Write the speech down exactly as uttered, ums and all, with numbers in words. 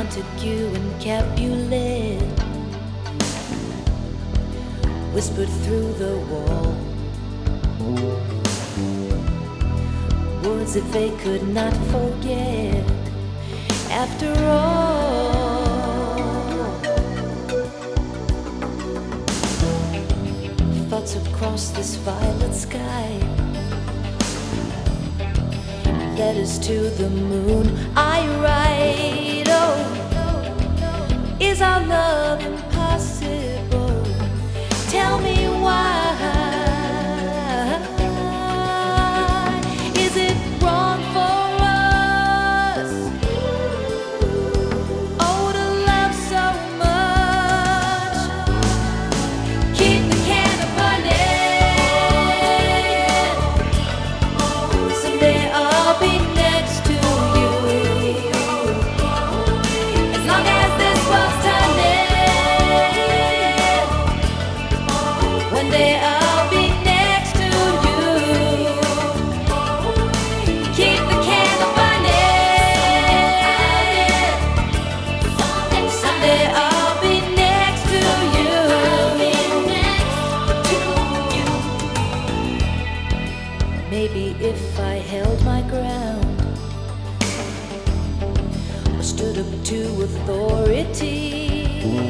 Montague and Capulet whispered through the wall words that they could not forget. After all, thoughts across this violet sky, letters to the moon I write. Oh, is our love impossible? Tell me why. Is it wrong for us, oh, to love so much? Keep the candle burning. Someday I'll be next to you. As long as this world's turning, one day I'll be next to you. Keep the candle burning. Someday I'll be next to you. Maybe if I held my ground or stood up to authority,